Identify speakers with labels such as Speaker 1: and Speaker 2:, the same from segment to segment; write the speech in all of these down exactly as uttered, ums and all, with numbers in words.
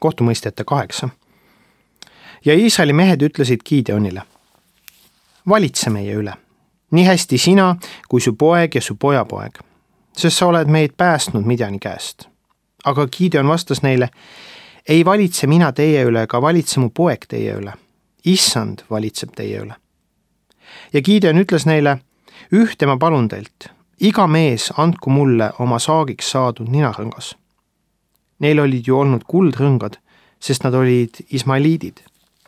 Speaker 1: kohtumõistjate kaheksa. Ja Iisraeli mehed ütlesid Gideonile: valitse meie üle, nii hästi sina kui su poeg ja su pojapoeg, sest sa oled meid päästnud Midjani käest. Aga Gideon vastas neile: ei valitse mina teie üle, ega valitse mu poeg teie üle. Issand valitseb teie üle. Ja Gideon ütles neile: ühte ma palun teilt, iga mees andku mulle oma saagiks saadud ninarõngas. Neil olid ju olnud kuldrõngad, sest nad olid ismailiidid.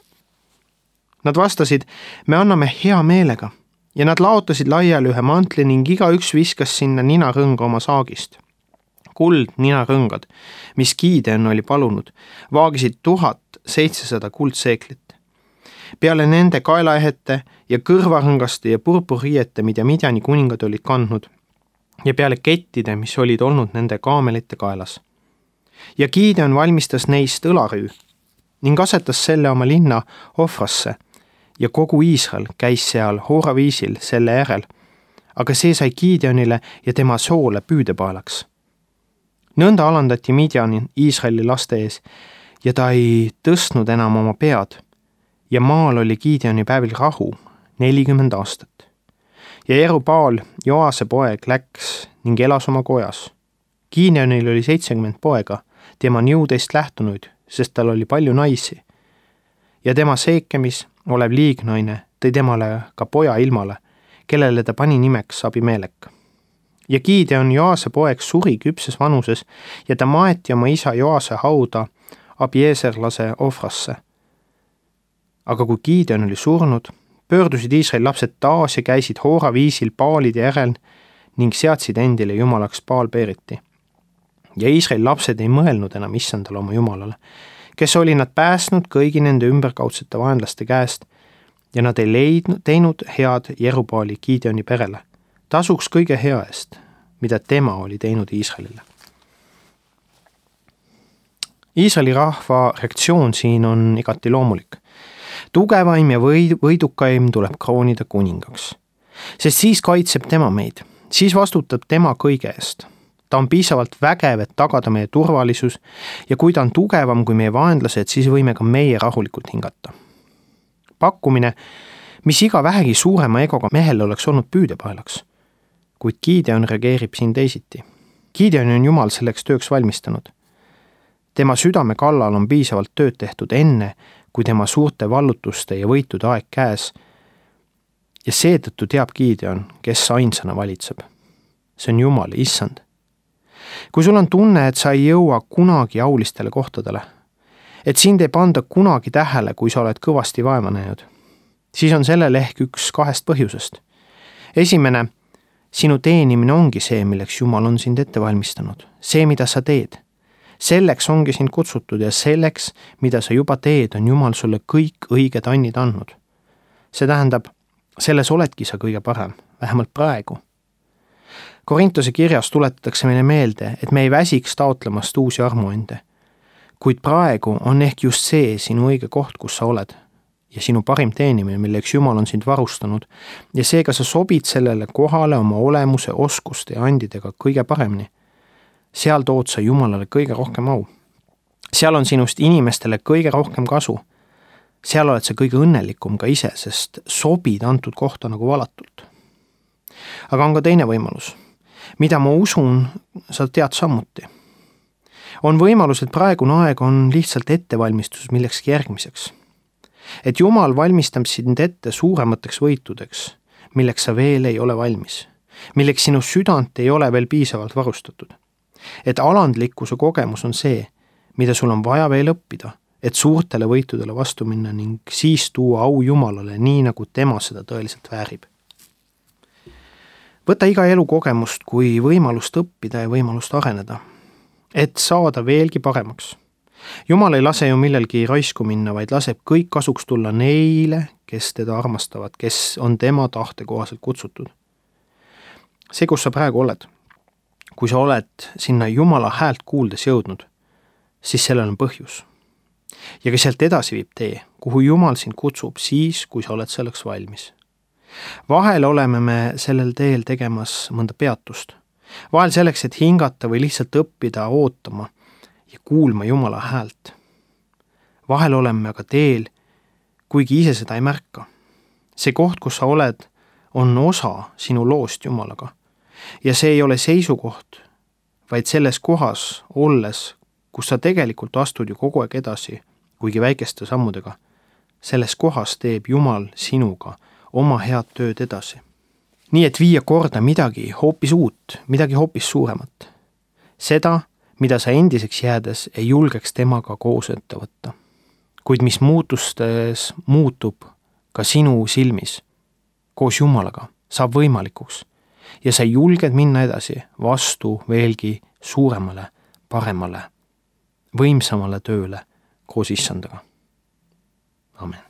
Speaker 1: Nad vastasid: me anname hea meelega, ja nad laotasid laiali ühe mantli ning igaüks viskas sinna ninarõnga oma saagist. Kuld ninarõngad, mis Gideon oli palunud, vaagisid tuhat seitsesada kuldseeklit. Peale nende kaelaehete ja kõrvarõngaste ja purpurriiete, mida Midjani kuningad olid kandnud, ja peale kettide, mis olid olnud nende kaamelite kaelas. Ja Gideon valmistas neist õlarüü ning asetas selle oma linna Ofrasse, ja kogu Iisrael käis seal hooraviisil selle järel, aga see sai Gideonile ja tema soole püüdepaelaks. Nõnda alandati Midjani Iisraeli laste ees, ja ta ei tõstnud enam oma pead, ja maal oli Gideoni päevil rahu nelikümmend aastat. Ja Jerubaal, Joase poeg, läks ning elas oma kojas. Gideonil oli seitsekümmend poega, tema on jõudest lähtunud, sest tal oli palju naisi. Ja tema seekemis olev liignaine tõi temale ka poja ilmale, kellele ta pani nimeks Abimelek. Ja Gideon, Joase poeg, suri küpses vanuses ja ta maeti oma isa Joase hauda Abieserlase Ofrasse. Aga kui Gideon oli surnud, pöördusid Iisraeli lapsed taas ja käisid hooraviisil paalide järel ning seadsid endile jumalaks Baal-Beriti. Ja Iisraeli lapsed ei mõelnud enam issandale oma jumalale, kes oli nad päästnud kõigi nende ümberkaudsete vaenlaste käest, ja nad ei leidnud, teinud head Jerubaali Gideoni perele, tasuks kõige hea eest, mida tema oli teinud Iisraelile. Iisraeli rahva reaktsioon siin on igati loomulik. Tugevaim ja võidukaim tuleb kroonida kuningaks, sest siis kaitseb tema meid, siis vastutab tema kõige eest. Ta on piisavalt vägev, et tagada meie turvalisus, ja kui ta on tugevam kui meie vaenlased, siis võime ka meie rahulikult hingata. Pakkumine, mis iga vähegi suurema egoga mehel oleks olnud püüdepaelaks, kuid Gideon reageerib siin teisiti. Gideon on Jumal selleks tööks valmistanud. Tema südame kallal on piisavalt tööd tehtud enne, kui tema suurte vallutuste ja võitude aeg käes, ja seetõttu teab Gideon, kes ainsana valitseb. See on Jumal, issand. Kui sul on tunne, et sa ei jõua kunagi aulistele kohtadele, et sind ei panda kunagi tähele, kui sa oled kõvasti vaeva näinud, siis on sellel ehk üks kahest põhjusest. Esimene, sinu teenimine ongi see, milleks Jumal on sind ette valmistanud, see, mida sa teed. Selleks ongi sind kutsutud ja selleks, mida sa juba teed, on Jumal sulle kõik õiged annid andnud. See tähendab, selles oledki sa kõige parem, vähemalt praegu. Korintuse kirjas tuletatakse meile meelde, et me ei väsiks taotlemast uusi armuande, kuid praegu on ehk just see sinu õige koht, kus sa oled, ja sinu parim teenimine, milleks Jumal on sind varustanud, ja seega sa sobid sellele kohale oma olemuse, oskuste ja andidega kõige paremini. Seal tood sa Jumalale kõige rohkem au. Seal on sinust inimestele kõige rohkem kasu. Seal oled sa kõige õnnelikum ka ise, sest sobid antud kohta nagu valatult. Aga on ka teine võimalus, mida ma usun, sa tead samuti. On võimalus, et praegune aeg on lihtsalt ettevalmistus millekski järgmiseks. Et Jumal valmistab sind ette suuremateks võitudeks, milleks sa veel ei ole valmis, milleks sinu südant ei ole veel piisavalt varustatud. Et alandlikkuse kogemus on see, mida sul on vaja veel õppida, et suurtele võitudele vastu minna ning siis tuua au Jumalale nii, nagu tema seda tõeliselt väärib. Võta iga elukogemust kui võimalust õppida ja võimalust areneda, et saada veelgi paremaks. Jumal ei lase ju millelgi raisku minna, vaid laseb kõik kasuks tulla neile, kes teda armastavad, kes on tema tahte kohaselt kutsutud. See, kus sa praegu oled, kui sa oled sinna Jumala häält kuuldes jõudnud, siis sellel on põhjus. Ja ka sealt edasi viib tee, kuhu Jumal sind kutsub siis, kui sa oled selleks valmis. Vahel oleme me sellel teel tegemas mõnda peatust. Vahel selleks, et hingata või lihtsalt õppida ootama ja kuulma Jumala häält. vahel oleme aga teel, kuigi ise seda ei märka. See koht, kus sa oled, on osa sinu loost Jumalaga. Ja see ei ole seisukoht, vaid selles kohas olles, kus sa tegelikult astud ju kogu aeg edasi, kuigi väikeste sammudega. Selles kohas teeb Jumal sinuga oma head tööd edasi. Nii et viia korda midagi hoopis uut, midagi hoopis suuremat. Seda, mida sa endiseks jäädes ei julgeks temaga koos ette võtta. Kuid mis muutustes muutub ka sinu silmis koos Jumalaga, saab võimalikuks ja sa julged minna edasi vastu veelgi suuremale, paremale, võimsamale tööle koos Issandaga. Amen.